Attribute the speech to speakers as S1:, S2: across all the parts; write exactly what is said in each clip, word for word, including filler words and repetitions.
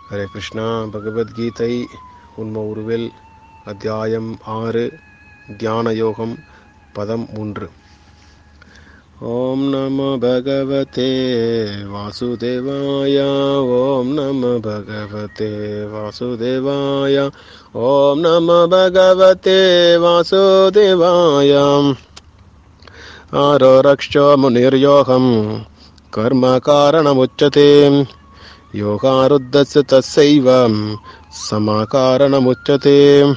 S1: ஹரே கிருஷ்ணா. பகவத்கீதை உண்ம உருவில் அத்தியாயம் ஆறு, தியான யோகம், பதம் மூன்று. ஓம் நம பகவதே வாசுதேவாய. ஓம் நம பகவதே வாசுதேவாய. ஓம் நம பகவதே வாசுதேவாய. ஆரோரக்ஷோ முனிர்யோகம் கர்ம காரணமுச்சதே. யோகாருத்தஸ்ய தஸ்ஸைவ சமகாரணமுச்சதே.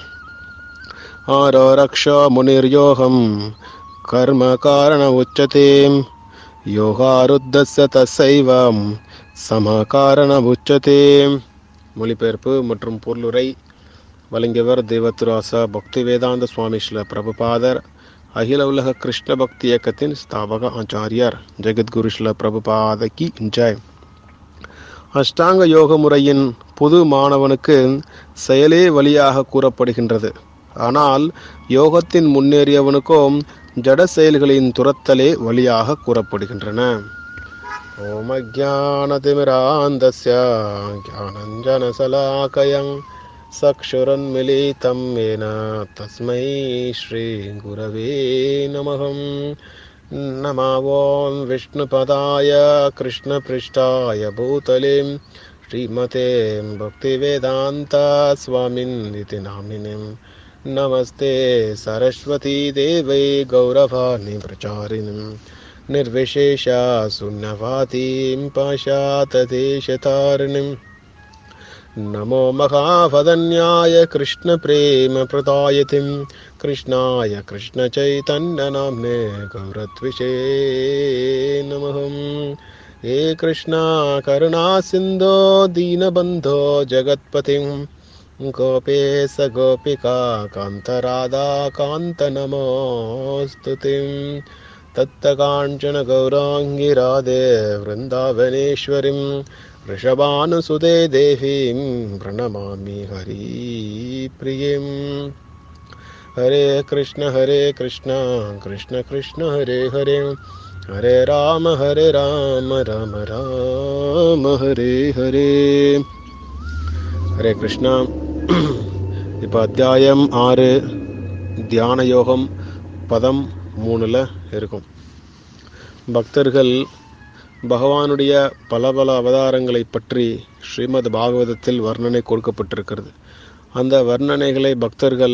S1: ஆரோரக்ஷோ முனிர்யோகம் கர்ம காரணமுச்சதே. யோகாருத்தஸ்ய தஸ்ஸைவ சமகாரணமுச்சதே. மொழிபெயர்ப்பு மற்றும் பொருளுரை வழங்கியவர் தேவத்ராச பக்தி வேதாந்த சுவாமி ஸ்ரீல பிரபுபாதர், அகில உலக கிருஷ்ண பக்தி இயக்கத்தின் ஸ்தாபக ஆச்சாரியார். ஜெகத்குரு ஸ்ரீல பிரபுபாதகி ஜெய். அஷ்டாங்க யோக முறையின் புது மாணவனுக்கு செயலே வழியாக கூறப்படுகின்றது. ஆனால் யோகத்தின் முன்னேறியவனுக்கும் ஜட செயல்களின் துரத்தலே வழியாக கூறப்படுகின்றன. ஓம் அஜ்ஞானதிமிராந்தஸ்ய ஞானஞ்சனசலாகயம் சக்ஷுரன்மிலிதம் ஏன தஸ்மை ஸ்ரீ குரவே நமகம். நமோ ஓம் விஷ்ணுபதாய கிருஷ்ணபிருஷ்டாய பூதலே ஸ்ரீமதே பக்திவேதாந்த ஸ்வாமின் இதி நாமினே. நமஸ்தே சரஸ்வதி தேவை கௌரவாணி பிரச்சாரிணி நிர்விசேஷ சூன்யவாதீம் பாஷாததேசதாரிணிம். நமோ மகாவதன்யாய கிருஷ்ண பிரேம பிரதாயதிம் கிருஷ்ணாய கிருஷ்ண சைதன்ய நாம்னே கௌரத்விஷே நமஹம். ஏ கிருஷ்ணா கருணா சிந்தோ தீனபந்தோ ஜகத்பதிம் கோபேச கோபிகா காந்தராதா காந்த நமோஸ்துதிம். தத்த காஞ்சன கௌராங்கி ராதே விருந்தாவனேஸ்வரிம் ரிஷபானுசுதே தேவீம் பிரணமாமி ஹரி பிரியம். ஹரே கிருஷ்ண ஹரே கிருஷ்ண கிருஷ்ண கிருஷ்ண ஹரே ஹரே ஹரே ராம ஹரே ராம ராம ராம ஹரே ஹரே. ஹரே கிருஷ்ணா. இப்போ அத்தியாயம் ஆறு, தியான யோகம், பதம் மூணுல இருக்கும். பக்தர்கள் பகவானுடைய பல பல அவதாரங்களை பற்றி ஸ்ரீமத் பாகவதத்தில் வர்ணனை கொடுக்கப்பட்டிருக்கிறது. அந்த வர்ணனைகளை பக்தர்கள்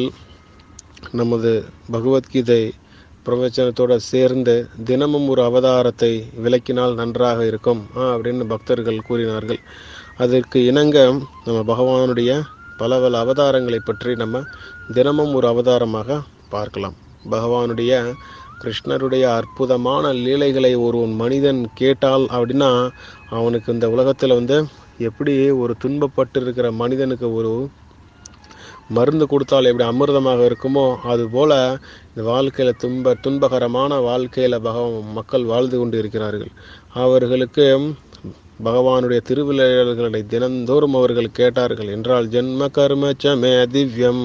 S1: நமது பகவத்கீதை பிரவச்சனத்தோடு சேர்ந்து தினமும் ஒரு அவதாரத்தை விளக்கினால் நன்றாக இருக்கும் அப்படின்னு பக்தர்கள் கூறினார்கள். அதற்கு இணங்க நம்ம பகவானுடைய பல பல அவதாரங்களை பற்றி நம்ம தினமும் ஒரு அவதாரமாக பார்க்கலாம். பகவானுடைய கிருஷ்ணருடைய அற்புதமான லீலைகளை ஒரு மனிதன் கேட்டால் அப்படின்னா அவனுக்கு இந்த உலகத்தில் வந்து எப்படி ஒரு துன்பப்பட்டு இருக்கிற மனிதனுக்கு ஒரு மருந்து கொடுத்தால் எப்படி அமிர்தமாக இருக்குமோ அதுபோல இந்த வாழ்க்கையில் துன்ப துன்பகரமான வாழ்க்கையில் பகவான் மக்கள் வாழ்ந்து கொண்டு இருக்கிறார்கள். அவர்களுக்கு பகவானுடைய திருவிளையாடல்களை தினந்தோறும் அவர்கள் கேட்டார்கள் என்றால் ஜென்ம கர்மச்சமே திவ்யம்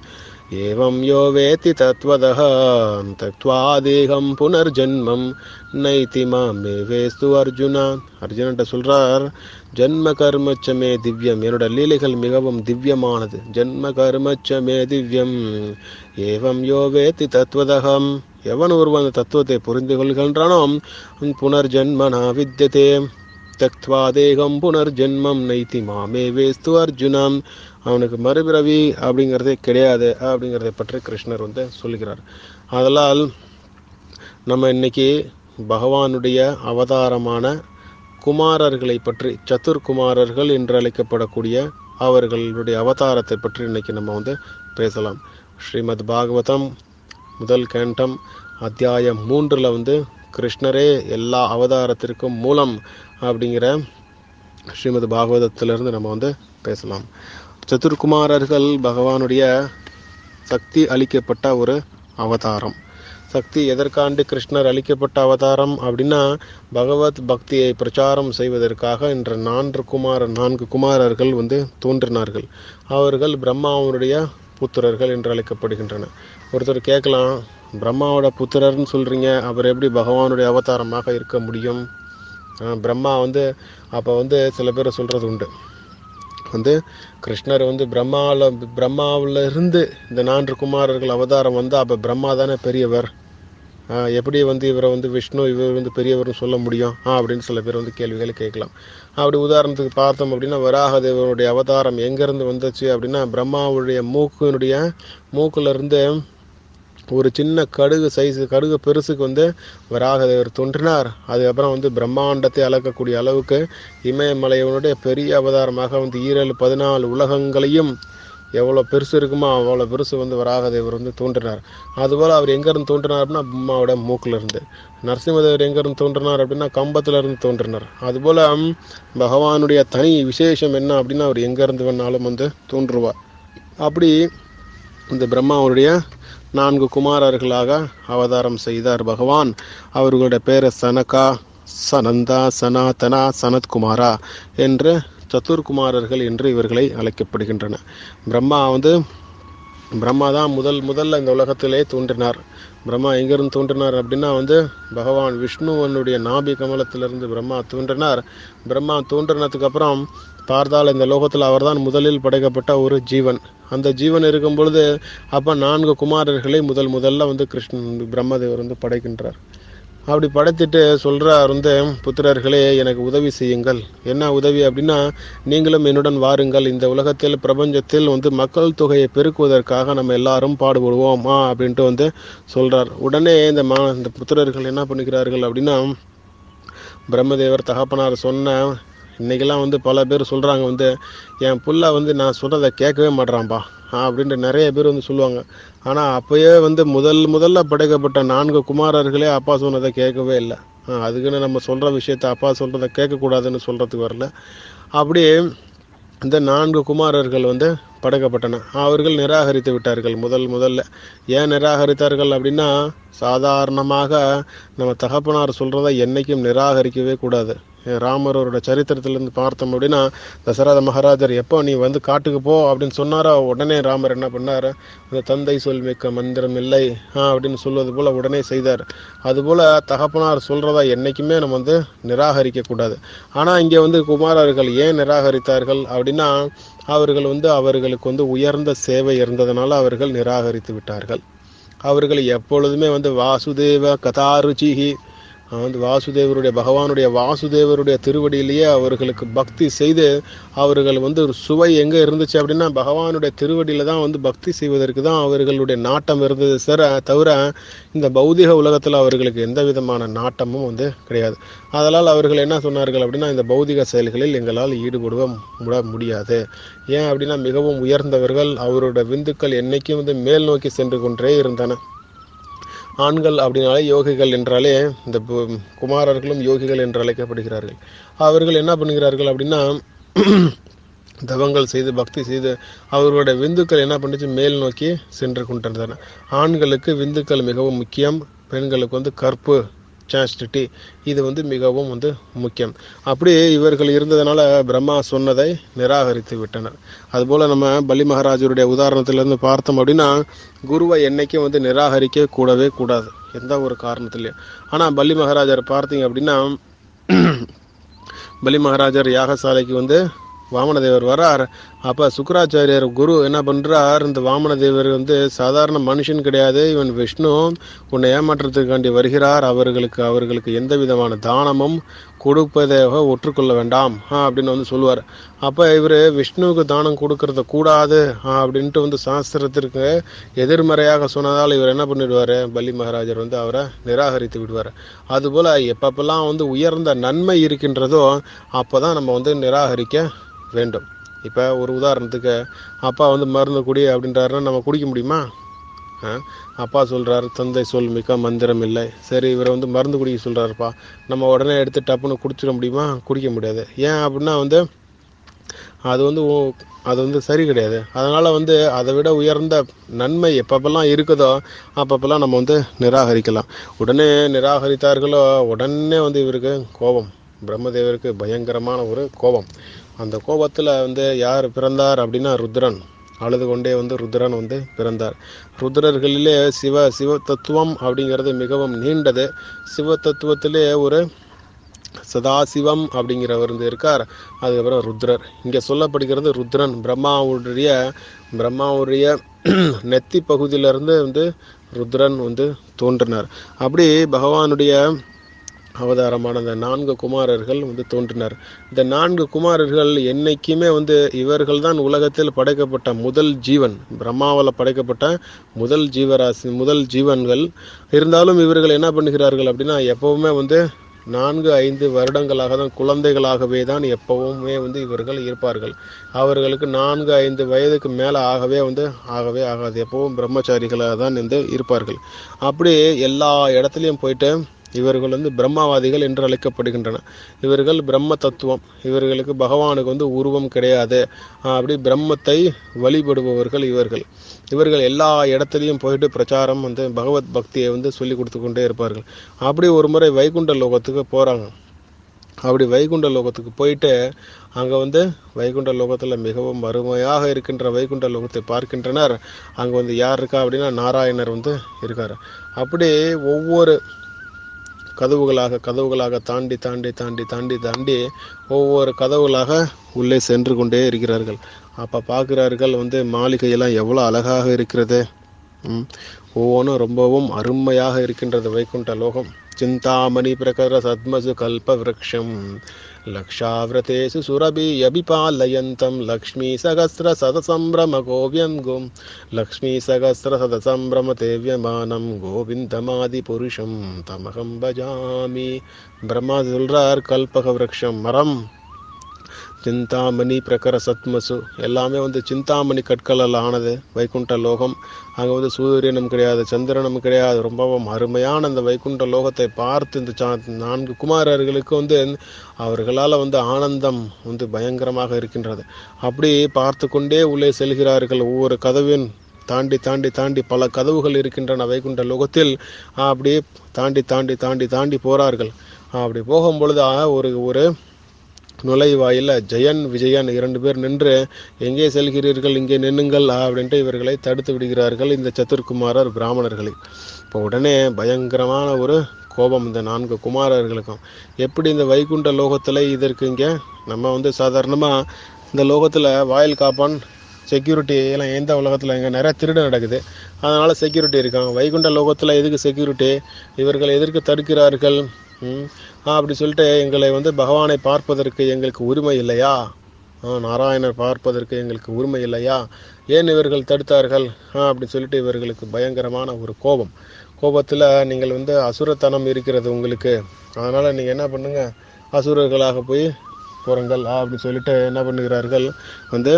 S1: ஏவம் யோ வேத்தி தத்வதஹ தத்வா தேகம் புனர்ஜென்மம் நைதி மாமே வேஸ்து அர்ஜுனா. அர்ஜுனன்ட்ட சொல்றார், ஜென்ம கர்மச்சமே திவ்யம், என்னோட லீலைகள் மிகவும் திவ்யமானது. ஜென்ம கர்மச்சமே திவ்யம் ஏவம் யோ வேத்தி தத்வதகம், எவன் ஒருவன் அந்த தத்துவத்தை புரிந்து கொள்கின்றானோ புனர்ஜென்மனா வித்யதே தக்த்வா தேகம் புனர்ஜென்மம் நைதி மாமே வேஸ்து அர்ஜுனம், அவனுக்கு மறுபிறவி அப்படிங்கிறதே கிடையாது அப்படிங்கிறதை பற்றி கிருஷ்ணர் வந்து சொல்லுகிறார். அதனால் நம்ம இன்னைக்கு பகவானுடைய அவதாரமான குமாரர்களை பற்றி, சத்துர்குமாரர்கள் என்று அழைக்கப்படக்கூடிய அவர்களுடைய அவதாரத்தை பற்றி இன்னைக்கு நம்ம வந்து பேசலாம். ஸ்ரீமத் பாகவதம் முதல் கேண்டம் அத்தியாயம் மூன்றில் வந்து கிருஷ்ணரே எல்லா அவதாரத்திற்கும் மூலம் அப்படிங்கிற ஸ்ரீமத் பாகவதத்திலிருந்து நம்ம வந்து பேசலாம். சத்துர்குமாரர்கள் பகவானுடைய சக்தி அளிக்கப்பட்ட ஒரு அவதாரம். சக்தி எதற்காண்டு கிருஷ்ணர் அளிக்கப்பட்ட அவதாரம் அப்படின்னா பகவத் பக்தியை பிரச்சாரம் செய்வதற்காக என்ற நான்கு குமார நான்கு குமாரர்கள் வந்து தோன்றினார்கள். அவர்கள் பிரம்மாவனுடைய புத்திரர்கள் என்று அழைக்கப்படுகின்றன. ஒருத்தர் கேட்கலாம், பிரம்மாவோட புத்திரர்னு சொல்றீங்க, அவர் எப்படி பகவானுடைய அவதாரமாக இருக்க முடியும்? பிரம்மா வந்து அப்போ வந்து சில பேர் சொல்றது உண்டு, வந்து கிருஷ்ணர் வந்து பிரம்மாவில் பிரம்மாவில் இருந்து இந்த நான்கு குமாரர்கள் அவதாரம் வந்து அப்போ பிரம்மா தானே பெரியவர், எப்படி வந்து இவரை வந்து விஷ்ணு இவர் வந்து பெரியவர்னு சொல்ல முடியும் ஆ அப்படின்னு சில பேர் வந்து கேள்விகளை கேட்கலாம். அப்படி உதாரணத்துக்கு பார்த்தோம் அப்படின்னா வராகதேவனுடைய அவதாரம் எங்கேருந்து வந்துச்சு அப்படின்னா பிரம்மாவுடைய மூக்கினுடைய மூக்கிலிருந்து ஒரு சின்ன கடுகு சைஸு கடுகு பெருசுக்கு வந்து வராகதேவர் தோன்றினார். அதுக்கப்புறம் வந்து பிரம்மாண்டத்தை அளக்கக்கூடிய அளவுக்கு இமயமலையவனுடைய பெரிய அவதாரமாக வந்து ஈரேழு பதினாலு உலகங்களையும் எவ்வளோ பெருசு இருக்குமோ அவ்வளோ பெருசு வந்து வராகதேவர் வந்து தோன்றினார். அதுபோல் அவர் எங்கேருந்து தோன்றினார் அப்படின்னா பிரம்மாவோட மூக்கில் இருந்து. நரசிம்மதேவர் எங்கேருந்து தோன்றினார் அப்படின்னா கம்பத்தில் இருந்து தோன்றினார். அதுபோல் பகவானுடைய தனி விசேஷம் என்ன அப்படின்னா அவர் எங்கேருந்து வேணாலும் வந்து தோன்றுவார். அப்படி இந்த பிரம்மாவுடைய நான்கு குமாரர்களாக அவதாரம் செய்தார் பகவான். அவர்களுடைய பேரை சனகா, சனந்தா, சனாதனா, சனத்குமாரா என்று சத்துர்குமாரர்கள் என்று இவர்களை அழைக்கப்படுகின்றன. பிரம்மா வந்து பிரம்மா தான் முதல் முதல்ல இந்த உலகத்திலே தோன்றினார். பிரம்மா எங்கிருந்து தோன்றினார் அப்படின்னா வந்து பகவான் விஷ்ணுவனுடைய நாபி கமலத்திலிருந்து பிரம்மா தோன்றினார். பிரம்மா தோன்றினதுக்கு அப்புறம் பார்த்தால் இந்த லோகத்தில் அவர்தான் முதலில் படைக்கப்பட்ட ஒரு ஜீவன். அந்த ஜீவன் இருக்கும் பொழுது அப்போ நான்கு குமாரர்களை முதல் முதல்ல வந்து கிருஷ்ணன் பிரம்மதேவர் வந்து படைக்கின்றார். அப்படி படைத்துட்டு சொல்கிறார் வந்து புத்திரர்களே எனக்கு உதவி செய்யுங்கள். என்ன உதவி அப்படின்னா நீங்களும் என்னுடன் வாருங்கள், இந்த உலகத்தில் பிரபஞ்சத்தில் வந்து மக்கள் தொகையை பெருக்குவதற்காக நம்ம எல்லாரும் பாடுபடுவோமா அப்படின்ட்டு வந்து சொல்கிறார். உடனே இந்த மா இந்த புத்திரர்கள் என்ன பண்ணிக்கிறார்கள் அப்படின்னா பிரம்மதேவர் தகப்பனார் சொன்ன இன்றைக்கெல்லாம் வந்து பல பேர் சொல்கிறாங்க வந்து என் புள்ள வந்து நான் சொல்கிறத கேட்கவே மாட்றான்பா அப்படின்ட்டு நிறைய பேர் வந்து சொல்லுவாங்க. ஆனால் அப்போயே வந்து முதல் முதல்ல படைக்கப்பட்ட நான்கு குமாரர்களே அப்பா சொன்னதை கேட்கவே இல்லை. அதுக்குன்னு நம்ம சொல்கிற விஷயத்த அப்பா சொல்கிறத கேட்கக்கூடாதுன்னு சொல்கிறதுக்கு வரல. அப்படியே இந்த நான்கு குமாரர்கள் வந்து படைக்கப்பட்டன. அவர்கள் நிராகரித்து விட்டார்கள் முதல் முதல்ல. ஏன் நிராகரித்தார்கள் அப்படின்னா சாதாரணமாக நம்ம தகப்பனார் சொல்கிறத என்றைக்கும் நிராகரிக்கவே கூடாது. ராமரோட சரித்திரத்திலேருந்து பார்த்தோம் அப்படின்னா தசரத மகாராஜர் எப்போ நீ வந்து காட்டுக்கு போ அப்படின்னு சொன்னாரோ உடனே ராமர் என்ன பண்ணார், அந்த தந்தை சொல் மிக்க மந்திரம் இல்லை அப்படின்னு சொல்வது போல் உடனே செய்தார். அதுபோல் தகப்பனார் சொல்கிறதா என்றைக்குமே நம்ம வந்து நிராகரிக்கக்கூடாது. ஆனால் இங்கே வந்து குமாரர்கள் ஏன் நிராகரித்தார்கள் அப்படின்னா அவர்கள் வந்து அவர்களுக்கு வந்து உயர்ந்த சேவை இருந்ததுனால அவர்கள் நிராகரித்து விட்டார்கள். அவர்கள் எப்பொழுதுமே வந்து வாசுதேவ கதாருச்சிஹி வந்து வாசுதேவருடைய பகவானுடைய வாசுதேவருடைய திருவடியிலேயே அவர்களுக்கு பக்தி செய்து அவர்கள் வந்து ஒரு சுவை எங்கே இருந்துச்சு அப்படின்னா பகவானுடைய திருவடியில் தான் வந்து பக்தி செய்வதற்கு தான் அவர்களுடைய நாட்டம் இருந்தது சார். தவிர இந்த பௌதிக உலகத்தில் அவர்களுக்கு எந்த விதமான நாட்டமும் வந்து கிடையாது. அதனால் அவர்கள் என்ன சொன்னார்கள் அப்படின்னா இந்த பௌதிக செயல்களில் எங்களால் ஈடுபடுவ முடியாது. ஏன் அப்படின்னா மிகவும் உயர்ந்தவர்கள், அவருடைய விந்துக்கள் என்னைக்கும் வந்து மேல் நோக்கி சென்று கொண்டே இருந்தன. ஆண்கள் அப்படின்னாலே யோகிகள் என்றாலே இந்த குமாரர்களும் யோகிகள் என்று அழைக்கப்படுகிறார்கள். அவர்கள் என்ன பண்ணுகிறார்கள் அப்படின்னா தவங்கள் செய்து பக்தி செய்து அவர்களுடைய விந்துக்கள் என்ன பண்ணிச்சு மேல் நோக்கி சென்று கொண்டிருந்தன. ஆண்களுக்கு விந்துக்கள் மிகவும் முக்கியம், பெண்களுக்கு வந்து கற்பு சாஸ்டிட்டி இது வந்து மிகவும் வந்து முக்கியம். அப்படி இவர்கள் இருந்ததுனால பிரம்மா சொன்னதை நிராகரித்து விட்டனர். அதுபோல் நம்ம பலி மகாராஜருடைய உதாரணத்திலேருந்து பார்த்தோம் அப்படின்னா குருவை என்றைக்கும் வந்து நிராகரிக்க கூடவே கூடாது எந்த ஒரு காரணத்துலையும். ஆனால் பலி மகாராஜர் பார்த்தீங்க அப்படின்னா பலி மகாராஜர் யாகசாலைக்கு வந்து வாமனதேவர் வரார். அப்போ சுக்கராச்சாரியர் குரு என்ன பண்ணுறார், இந்த வாமனதேவர் வந்து சாதாரண மனுஷன் கிடையாது, இவன் விஷ்ணு உன்னை ஏமாற்றத்துக்காண்டி வருகிறார், அவர்களுக்கு அவர்களுக்கு எந்த விதமான தானமும் கொடுப்பதாக ஒற்றுக்கொள்ள வேண்டாம் அப்படின்னு வந்து சொல்லுவார். அப்போ இவர் விஷ்ணுவுக்கு தானம் கொடுக்கறத கூடாது அப்படின்ட்டு வந்து சாஸ்திரத்திற்கு எதிர்மறையாக சொன்னதால் இவர் என்ன பண்ணிடுவார், பலி மகாராஜர் வந்து அவரை நிராகரித்து விடுவார். அதுபோல் எப்பப்பெல்லாம் வந்து உயர்ந்த நன்மை இருக்கின்றதோ அப்போ தான் நம்ம வந்து நிராகரிக்க வேண்டும். இப்போ ஒரு உதாரணத்துக்கு அப்பா வந்து மருந்து குடி அப்படின்றாருன்னா நம்ம குடிக்க முடியுமா? அப்பா சொல்கிறார் தந்தை சொல் மிக்க மந்திரம் இல்லை, சரி இவரை வந்து மருந்து குடிக்க சொல்கிறாருப்பா, நம்ம உடனே எடுத்து டப்புன்னு குடிச்சிட முடியுமா? குடிக்க முடியாது. ஏன் அப்படின்னா வந்து அது வந்து அது வந்து சரி கிடையாது. அதனால் வந்து அதை விட உயர்ந்த நன்மை எப்பப்பெல்லாம் இருக்குதோ அப்பப்பெல்லாம் நம்ம வந்து நிராகரிக்கலாம். உடனே நிராகரித்தார்களோ உடனே வந்து இவருக்கு கோபம், பிரம்மதேவருக்கு பயங்கரமான ஒரு கோபம். அந்த கோபத்தில் வந்து யார் பிறந்தார் அப்படின்னா ருத்ரன். அழுது கொண்டே வந்து ருத்ரன் வந்து பிறந்தார். ருத்ரர்களிலே சிவ சிவ தத்துவம் அப்படிங்கிறது மிகவும் நீண்டது. சிவ தத்துவத்திலே ஒரு சதாசிவம் அப்படிங்கிறவர் வந்து இருக்கார். அதுக்கப்புறம் ருத்ரர். இங்கே சொல்லப்படுகிறது ருத்ரன் பிரம்மாவுடைய பிரம்மாவுடைய நெத்தி பகுதியிலிருந்து வந்து ருத்ரன் வந்து தோன்றினார். அப்படி பகவானுடைய அவதாரமான அந்த நான்கு குமாரர்கள் வந்து தோன்றினார். இந்த நான்கு குமாரர்கள் என்னைக்குமே வந்து இவர்கள் தான் உலகத்தில் படைக்கப்பட்ட முதல் ஜீவன், பிரம்மாவால் படைக்கப்பட்ட முதல் ஜீவராசி, முதல் ஜீவன்கள். இருந்தாலும் இவர்கள் என்ன பண்ணுகிறார்கள் அப்படின்னா, எப்பவுமே வந்து நான்கு ஐந்து வருடங்களாக தான் குழந்தைகளாகவே தான் எப்பவுமே வந்து இவர்கள் இருப்பார்கள். அவர்களுக்கு நான்கு ஐந்து வயதுக்கு மேலே ஆகவே வந்து ஆகவே ஆகாது. எப்பவும் பிரம்மச்சாரிகளாக தான் வந்து இருப்பார்கள். அப்படி எல்லா இடத்துலையும் போயிட்டு இவர்கள் வந்து பிரம்மவாதிகள் என்று அழைக்கப்படுகின்றன. இவர்கள் பிரம்ம தத்துவம், இவர்களுக்கு பகவானுக்கு வந்து உருவம் கிடையாது, அப்படி பிரம்மத்தை வழிபடுபவர்கள் இவர்கள். இவர்கள் எல்லா இடத்துலையும் போயிட்டு பிரச்சாரம் வந்து பகவத் பக்தியை வந்து சொல்லி கொடுத்து கொண்டே இருப்பார்கள். அப்படி ஒரு முறை வைகுண்ட லோகத்துக்கு போகிறாங்க. அப்படி வைகுண்ட லோகத்துக்கு போயிட்டு அங்கே வந்து வைகுண்ட லோகத்தில் மிகவும் அருமையாக இருக்கின்ற வைகுண்ட லோகத்தை பார்க்கின்றனர். அங்கே வந்து யார் இருக்கா அப்படின்னா நாராயணர் வந்து இருக்கார். அப்படி ஒவ்வொரு கதவுகளாக கதவுகளாக தாண்டி தாண்டி தாண்டி தாண்டி தாண்டி ஒவ்வொரு கதவுகளாக உள்ளே சென்று கொண்டே இருக்கிறார்கள். அப்போ பார்க்குறார்கள் வந்து மாளிகையெல்லாம் எவ்வளோ அழகாக இருக்கிறது. ஒவ்வொன்றும் ரொம்பவும் அருமையாக இருக்கின்றது வைகுண்ட லோகம். சிந்தாமணி பிரகர சத்மசு கல்ப விரக்ஷம் லக்ஷாவிரதேசு சுரபி அபிபாலயந்தம் லக்ஷ்மி சகஸ்ர சதசம்பிரம கோவியங்கும் லக்ஷ்மி சகஸ்ர சதசம்பிரம தேவியமானம் கோவிந்தமாதி புருஷம் தமகம் பஜாமி. பிரம்மா சொல்றார், கல்பக விரக்ஷம் மரம், சிந்தாமணி பிரகர சத்மசு எல்லாமே வந்து சிந்தாமணி கற்களால் ஆனது வைகுண்ட லோகம். அங்கே வந்து சூரியனும் கிடையாது, சந்திரனும் கிடையாது. ரொம்பவும் அருமையான அந்த வைகுண்ட லோகத்தை பார்த்து இந்த சா நான்கு குமாரர்களுக்கு வந்து அவர்களால் வந்து ஆனந்தம் வந்து பயங்கரமாக இருக்கின்றது. அப்படி பார்த்து கொண்டே உள்ளே செல்கிறார்கள். ஒவ்வொரு கதவின் தாண்டி தாண்டி தாண்டி பல கதவுகள் இருக்கின்றன வைகுண்ட லோகத்தில். அப்படியே தாண்டி தாண்டி தாண்டி தாண்டி போகிறார்கள். அப்படி போகும் பொழுது ஒரு ஒரு நுழைவாயில் ஜெயன் விஜயன் இரண்டு பேர் நின்று, எங்கே செல்கிறீர்கள், இங்கே நின்னுங்கள் அப்படின்ட்டு இவர்களை தடுத்து விடுகிறார்கள் இந்த சத்துர்குமாரர் பிராமணர்களை. இப்போ உடனே பயங்கரமான ஒரு கோபம் இந்த நான்கு குமாரர்களுக்கும். எப்படி இந்த வைகுண்ட லோகத்தில் இதற்கு இங்கே நம்ம வந்து சாதாரணமாக இந்த லோகத்தில் வாயில் காப்பான் செக்யூரிட்டி எல்லாம் எந்த உலகத்தில் இங்கே நிறைய திருடு நடக்குது, அதனால் செக்யூரிட்டி இருக்காங்க. வைகுண்ட லோகத்தில் எதுக்கு செக்யூரிட்டி? இவர்கள் எதற்கு தடுக்கிறார்கள்? ம் அப்படி சொல்லிட்டு, எங்களை வந்து பகவானை பார்ப்பதற்கு எங்களுக்கு உரிமை இல்லையா? நாராயணர் பார்ப்பதற்கு எங்களுக்கு உரிமை இல்லையா? ஏன் இவர்கள் தடுத்தார்கள்? அப்படி சொல்லிட்டு இவர்களுக்கு பயங்கரமான ஒரு கோபம். கோபத்தில், நீங்கள் வந்து அசுரத்தனம் இருக்கிறது உங்களுக்கு, அதனால் நீங்கள் என்ன பண்ணுங்க, அசுரர்களாக போய் போறங்கள் அப்படி சொல்லிட்டு என்ன பண்ணுகிறார்கள், வந்து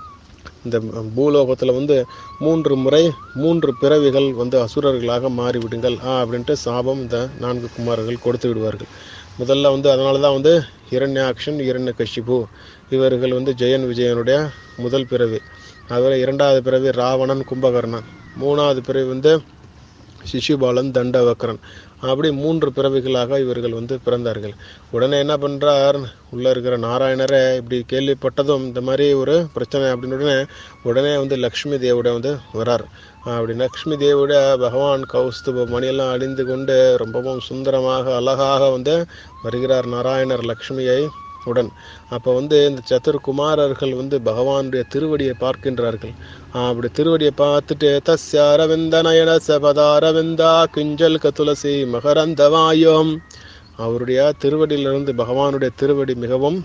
S1: இந்த பூலோகத்தில் வந்து மூன்று முறை மூன்று பிறவிகள் வந்து அசுரர்களாக மாறிவிடுங்கள் அப்படின்ட்டு சாபம் இந்த நான்கு குமாரர்கள் கொடுத்து விடுவார்கள். முதல்ல வந்து அதனால தான் வந்து இரண்யாக்ஷன் இரண்யகசிபு இவர்கள் வந்து ஜெயன் விஜயனுடைய முதல் பிறவி. அதுவரை இரண்டாவது பிறவி ராவணன் கும்பகர்ணன், மூணாவது பிறவி வந்து சிசுபாலன் தண்டவக்கரன். அப்படி மூன்று பிறவிகளாக இவர்கள் வந்து பிறந்தார்கள். உடனே என்ன பண்ணுறார், உள்ளே இருக்கிற நாராயணரை இப்படி கேள்விப்பட்டதும் இந்த மாதிரி ஒரு பிரச்சனை அப்படின்னு உடனே உடனே வந்து லக்ஷ்மி தேவியோட வந்து வரார். அப்படி லக்ஷ்மி தேவியோட பகவான் கௌஸ்துப மணியெல்லாம் அணிந்து கொண்டு ரொம்பவும் சுந்தரமாக அழகாக வந்து வருகிறார் நாராயணர் லக்ஷ்மியை உடன். அப்போ வந்து இந்த சத்துர்குமாரர்கள் வந்து பகவானுடைய திருவடியை பார்க்கின்றார்கள். அப்படி திருவடியை பார்த்துட்டு, தஸ்ய அரவிந்த நயன சபதாரவிந்தா கிஞ்சல் கதுலசி மகரந்தவாயோம், அவருடைய திருவடியிலிருந்து பகவானுடைய திருவடி மிகவும்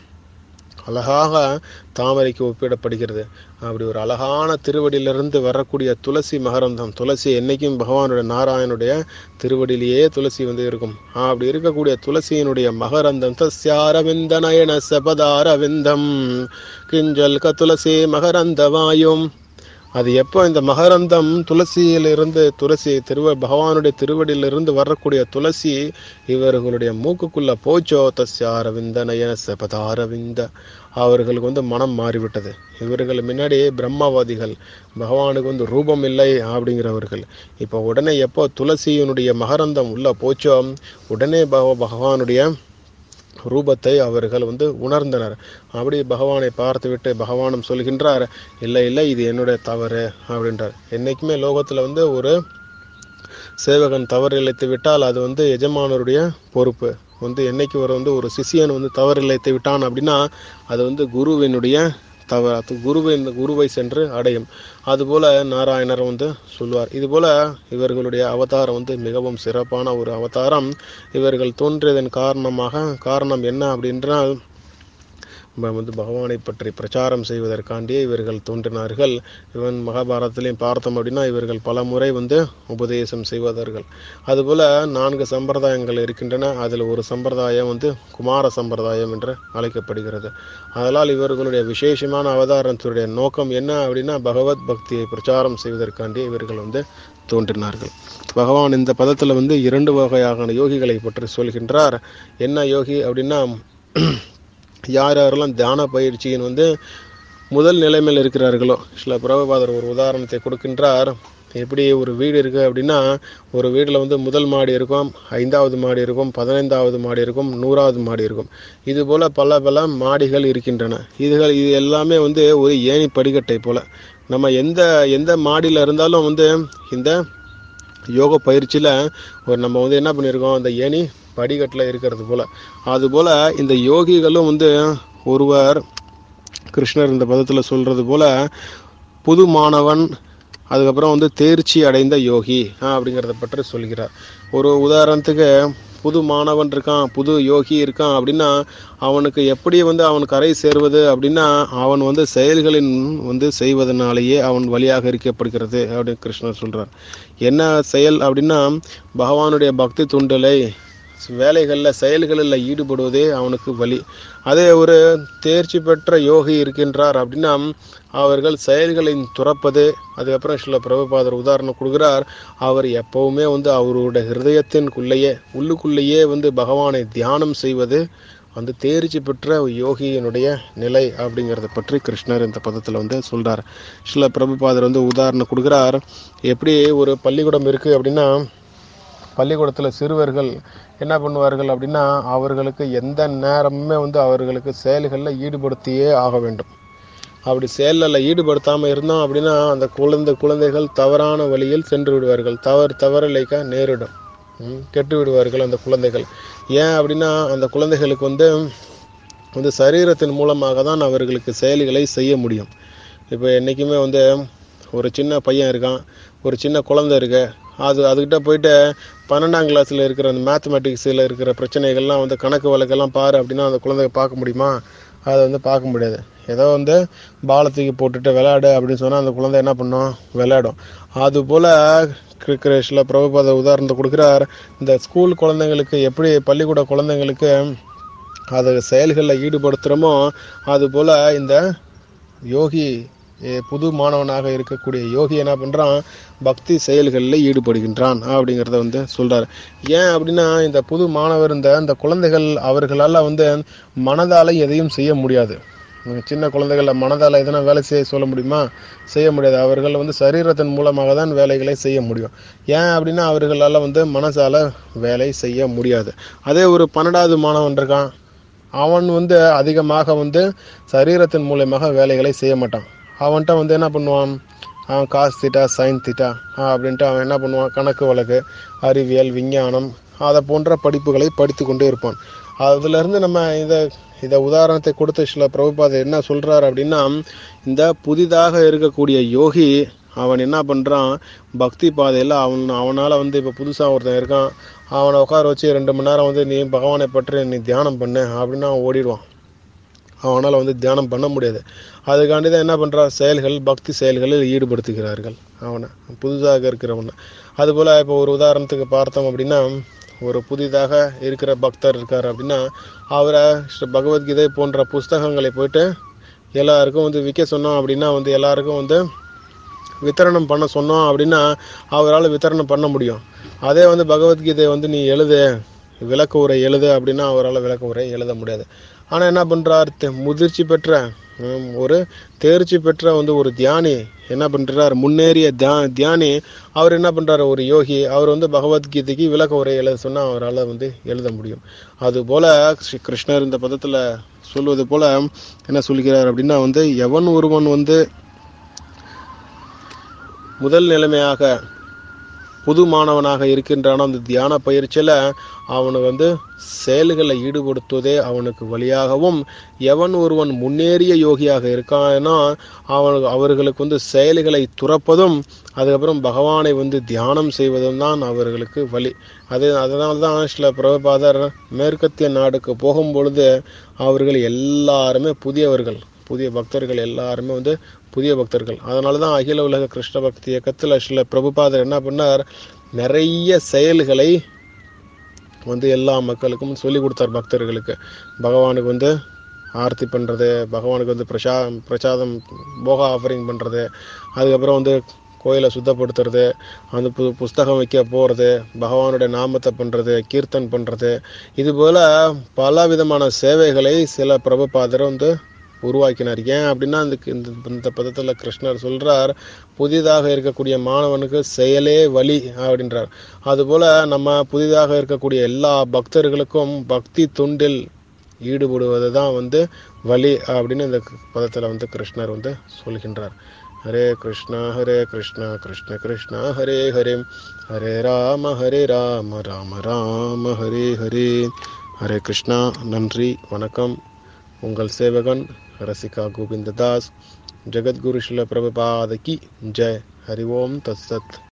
S1: அழகாக தாமரைக்கு ஒப்பிடப்படுகிறது. அப்படி ஒரு அழகான திருவடியிலிருந்து வரக்கூடிய துளசி மகரந்தம், துளசி என்னைக்கும் பகவானுடைய நாராயணுடைய திருவடியிலேயே துளசி வந்து இருக்கும். அப்படி இருக்கக்கூடிய துளசியினுடைய மகரந்தம் தஸ்யாரவிந்த நயன சபதாரவிந்தம் கிஞ்சல் கதுலசி மகரந்தவாயும். அது எப்போ இந்த மகரந்தம் துளசியிலிருந்து துளசி திருவ பகவானுடைய திருவடியிலிருந்து வரக்கூடிய துளசி இவர்களுடைய மூக்குக்குள்ள போச்சோ, தஸ்யாரவிந்த நயன சபதாரவிந்த, அவர்களுக்கு வந்து மனம் மாறிவிட்டது. இவர்கள் முன்னாடி பிரம்மவாதிகள், பகவானுக்கு வந்து ரூபம் இல்லை அப்படிங்கிறவர்கள். இப்போ உடனே எப்போ துளசியினுடைய மகரந்தம் உள்ள போச்சோ, உடனே பகவானுடைய ரூபத்தை அவர்கள் வந்து உணர்ந்தனர். அப்படி பகவானை பார்த்து விட்டு பகவானும் சொல்கின்றார், இல்லை இல்லை இது என்னுடைய தவறு அப்படின்றார். என்றைக்குமே லோகத்தில் வந்து ஒரு சேவகன் தவறு இழைத்து விட்டால் அது வந்து எஜமானருடைய பொறுப்பு. வந்து என்னைக்கு ஒரு வந்து ஒரு சிஷியன் வந்து தவறு இழைத்து விட்டான் அப்படின்னா அது வந்து குருவினுடைய தவறு, அது குருவை குருவை சென்று அடையும். அதுபோல நாராயணர் வந்து சொல்வார். இதுபோல இவர்களுடைய அவதாரம் வந்து மிகவும் சிறப்பான ஒரு அவதாரம். இவர்கள் தோன்றியதன் காரணமாக காரணம் என்ன அப்படின்றால் வந்து பகவானை பற்றி பிரச்சாரம் செய்வதற்காண்டியே இவர்கள் தோன்றினார்கள். இவன் மகாபாரதத்திலையும் பார்த்தோம் அப்படின்னா இவர்கள் பல முறை வந்து உபதேசம் செய்வதர்கள். அதுபோல நான்கு சம்பிரதாயங்கள் இருக்கின்றன. அதில் ஒரு சம்பிரதாயம் வந்து குமார சம்பிரதாயம் என்று அழைக்கப்படுகிறது. அதனால் இவர்களுடைய விசேஷமான அவதாரத்துடைய நோக்கம் என்ன அப்படின்னா பகவத் பக்தியை பிரச்சாரம் செய்வதற்காண்டியே இவர்கள் வந்து தோன்றினார்கள். பகவான் இந்த பதத்தில் வந்து இரண்டு வகையான யோகிகளை பற்றி சொல்கின்றார். என்ன யோகி அப்படின்னா யார் யாரெல்லாம் தியான பயிற்சியின் வந்து முதல் நிலைமையில் இருக்கிறார்களோ. சில பிரபுபாதர் ஒரு உதாரணத்தை கொடுக்கின்றார். எப்படி ஒரு வீடு இருக்குது அப்படின்னா ஒரு வீட்டில் வந்து முதல் மாடி இருக்கும், ஐந்தாவது மாடி இருக்கும், பதினைந்தாவது மாடி இருக்கும், நூறாவது மாடி இருக்கும். இது போல் பல பல மாடிகள் இருக்கின்றன. இதுகள் இது எல்லாமே வந்து ஒரு ஏணி படிக்கட்டை போல். நம்ம எந்த எந்த மாடியில் இருந்தாலும் வந்து இந்த யோக பயிற்சியில் ஒரு நம்ம வந்து என்ன பண்ணியிருக்கோம், அந்த ஏணி படிக்கட்டில் இருக்கிறது போல். அதுபோல் இந்த யோகிகளும் வந்து ஒருவர் கிருஷ்ணர் இந்த பதத்தில் சொல்கிறது போல் புது மாணவன், அதுக்கப்புறம் வந்து தேர்ச்சி அடைந்த யோகி அப்படிங்கிறத பற்றி சொல்கிறார். ஒரு உதாரணத்துக்கு புது மாணவன் இருக்கான், புது யோகி இருக்கான் அப்படின்னா அவனுக்கு எப்படி வந்து அவன் கரை சேர்வது அப்படின்னா அவன் வந்து செயல்களின் வந்து செய்வதனாலேயே அவன் வழியாக இருக்கப்படுகிறது அப்படின்னு கிருஷ்ணர் சொல்கிறார். என்ன செயல் அப்படின்னா பகவானுடைய பக்தி துண்டலை வேலைகளில் செயல்களில் ஈடுபடுவதே அவனுக்கு வழி. அதே ஒரு தேர்ச்சி பெற்ற யோகி இருக்கின்றார் அப்படின்னா அவர்கள் செயல்களை துறப்பது. அதுக்கப்புறம் சில பிரபுபாதர் உதாரணம் கொடுக்கிறார். அவர் எப்பவுமே வந்து அவருடைய ஹிருதயத்தின்குள்ளேயே உள்ளுக்குள்ளேயே வந்து பகவானை தியானம் செய்வது அந்த தேர்ச்சி பெற்ற யோகியினுடைய நிலை அப்படிங்கிறத பற்றி கிருஷ்ணர் இந்த பதத்தில் வந்து சொல்கிறார். சில பிரபுபாதர் வந்து உதாரணம் கொடுக்குறார். எப்படி ஒரு பள்ளிக்கூடம் இருக்குது அப்படின்னா பள்ளிக்கூடத்தில் சிறுவர்கள் என்ன பண்ணுவார்கள் அப்படின்னா அவர்களுக்கு எந்த நேரமுமே வந்து அவர்களுக்கு செயல்களில் ஈடுபடுத்தியே ஆக வேண்டும். அப்படி செயலில் ஈடுபடுத்தாமல் இருந்தோம் அப்படின்னா அந்த குழந்தை குழந்தைகள் தவறான வழியில் சென்று விடுவார்கள். தவறு தவறிழைக்க நேரிடும், கெட்டு விடுவார்கள் அந்த குழந்தைகள். ஏன் அப்படின்னா அந்த குழந்தைகளுக்கு வந்து வந்து சரீரத்தின் மூலமாக தான் அவர்களுக்கு செயல்களை செய்ய முடியும். இப்போ என்றைக்குமே வந்து ஒரு சின்ன பையன் இருக்கான், ஒரு சின்ன குழந்தை இருக்கு, அது அதுக்கிட்ட போயிட்டு பன்னெண்டாம் கிளாஸில் இருக்கிற அந்த மேத்தமெட்டிக்ஸில் இருக்கிற பிரச்சனைகள்லாம் வந்து கணக்கு வழக்கெல்லாம் பாரு அப்படின்னா அந்த குழந்தைய பார்க்க முடியுமா? அதை வந்து பார்க்க முடியாது. ஏதோ வந்து பாலத்துக்கு போட்டுட்டு விளையாடு அப்படின்னு சொன்னால் அந்த குழந்தை என்ன பண்ணும், விளையாடும். அதுபோல் கிருஷ்ண பிரபுபாத உதாரணத்தை கொடுக்குறார். இந்த ஸ்கூல் குழந்தைங்களுக்கு எப்படி பள்ளிக்கூட குழந்தைங்களுக்கு அதை செயல்களில் ஈடுபடுத்துகிறோமோ அதுபோல் இந்த யோகி புது மாணவனாக இருக்கக்கூடிய யோகி என்ன பண்ணுறான், பக்தி செயல்களில் ஈடுபடுகின்றான் அப்படிங்கிறத வந்து சொல்கிறார். ஏன் அப்படின்னா இந்த புது மாணவர் இந்த இந்த குழந்தைகள் அவர்களால் வந்து மனதால் எதையும் செய்ய முடியாது. சின்ன குழந்தைகளை மனதால் எதனா வேலை செய்ய சொல்ல முடியுமா? செய்ய முடியாது. அவர்கள் வந்து சரீரத்தின் மூலமாக தான் வேலைகளை செய்ய முடியும். ஏன் அப்படின்னா அவர்களால் வந்து மனசால் வேலை செய்ய முடியாது. அதே ஒரு பன்னெண்டாவது மாணவன் இருக்கான், அவன் வந்து அதிகமாக வந்து சரீரத்தின் மூலமாக வேலைகளை செய்ய மாட்டான். அவன்கிட்ட வந்து என்ன பண்ணுவான், அவன் காஸ் தீட்டா சைன் தீட்டா அப்படின்ட்டு அவன் என்ன பண்ணுவான், கணக்கு வழக்கு, அறிவியல், விஞ்ஞானம் அதை போன்ற படிப்புகளை படித்து கொண்டே இருப்பான். அதுலேருந்து நம்ம இதை இதை உதாரணத்தை கொடுத்த சில பிரபுபாதர் என்ன சொல்கிறார் அப்படின்னா இந்த புதிதாக இருக்கக்கூடிய யோகி அவன் என்ன பண்ணுறான், பக்தி பாதையில் அவன் அவனால் வந்து இப்போ புதுசாக ஒருத்தன் இருக்கான், அவனை உட்கார வச்சு ரெண்டு மணி நேரம் வந்து நீ பகவானை பற்றி நீ தியானம் பண்ணு அப்படின்னா அவன் ஓடிடுவான். அவனால் வந்து தியானம் பண்ண முடியாது. அதுக்காண்டி தான் என்ன பண்ணுறான், செயல்கள் பக்தி செயல்களில் ஈடுபடுத்துகிறார்கள் அவனை, புதுசாக இருக்கிறவனை. அதுபோல் இப்போ ஒரு உதாரணத்துக்கு பார்த்தோம் அப்படின்னா ஒரு புதிதாக இருக்கிற பக்தர் இருக்கார் அப்படின்னா அவரை பகவத்கீதை போன்ற புஸ்தகங்களை போயிட்டு எல்லாருக்கும் வந்து விற்க சொன்னோம் அப்படின்னா வந்து எல்லாருக்கும் வந்து வித்தரணம் பண்ண சொன்னோம் அப்படின்னா அவரால் வித்தரணம் பண்ண முடியும். அதே வந்து பகவத்கீதையை வந்து நீ எழுது, விளக்க உரை எழுது அப்படின்னா அவரால் விளக்க உரை எழுத முடியாது. ஆனால் என்ன பண்ணுறார், முதிர்ச்சி பெற்ற ஒரு தேர்ச்சி பெற்ற வந்து ஒரு தியானி என்ன பண்ணுறார், முன்னேறிய தியா தியானி அவர் என்ன பண்ணுறாரு, ஒரு யோகி, அவர் வந்து பகவத்கீதைக்கு விளக்க உரை எழுத சொன்னால் அவரால் வந்து எழுத முடியும். அதுபோல் ஸ்ரீ கிருஷ்ணர் இந்த பதத்தில் சொல்வது போல் என்ன சொல்கிறார் அப்படின்னா வந்து எவன் ஒருவன் வந்து முதல் நிலைமையாக புது மாணவனாக இருக்கின்றானோ அந்த தியான பயிற்சியில் அவனுக்கு வந்து செயல்களை ஈடுபடுத்துவதே அவனுக்கு வழியாகவும், எவன் ஒருவன் முன்னேறிய யோகியாக இருக்கானோ அவன் அவர்களுக்கு வந்து செயல்களை துறப்பதும் அதுக்கப்புறம் பகவானை வந்து தியானம் செய்வதும் தான் அவர்களுக்கு வழி. அது அதனால தான் சில பிரபுபாதர் மேற்கத்திய நாடுக்கு போகும்பொழுது அவர்கள் எல்லாருமே புதியவர்கள், புதிய பக்தர்கள் எல்லாருமே வந்து புதிய பக்தர்கள். அதனால தான் அகில உலக கிருஷ்ண பக்தி இயக்கத்தில் சில பிரபுபாதர் என்ன பண்ணார், நிறைய செயல்களை வந்து எல்லா மக்களுக்கும் சொல்லி கொடுத்தார். பக்தர்களுக்கு பகவானுக்கு வந்து ஆர்த்தி பண்ணுறது, பகவானுக்கு வந்து பிரசா பிரசாதம் போக ஆஃபரிங் பண்ணுறது, அதுக்கப்புறம் வந்து கோயிலை சுத்தப்படுத்துறது, அந்த பு புஸ்தகம் வைக்க போகிறது, பகவானுடைய நாமத்தை பண்ணுறது, கீர்த்தன் பண்ணுறது, இதுபோல் பல விதமான சேவைகளை சில பிரபுபாதர் வந்து உருவாக்கினார். ஏன் அப்படின்னா இந்த இந்த பதத்தில் கிருஷ்ணர் சொல்கிறார், புதிதாக இருக்கக்கூடிய மாணவனுக்கு செயலே வழி அப்படின்றார். அதுபோல் நம்ம புதிதாக இருக்கக்கூடிய எல்லா பக்தர்களுக்கும் பக்தி தொண்டில் ஈடுபடுவது தான் வந்து வழி அப்படின்னு இந்த பதத்தில் வந்து கிருஷ்ணர் வந்து சொல்கின்றார். ஹரே கிருஷ்ணா ஹரே கிருஷ்ணா கிருஷ்ண கிருஷ்ணா ஹரே ஹரே, ஹரே ராம ஹரே ராம ராம ராம ஹரே ஹரே. ஹரே கிருஷ்ணா. நன்றி, வணக்கம். உங்கள் சேவகன் ரசிகா கோவிந்ததாஸ். ஜெகத்குரு ஸ்ரீல பிரபுபாத கி ஜெய். ஹரி ஓம் தத் சத்.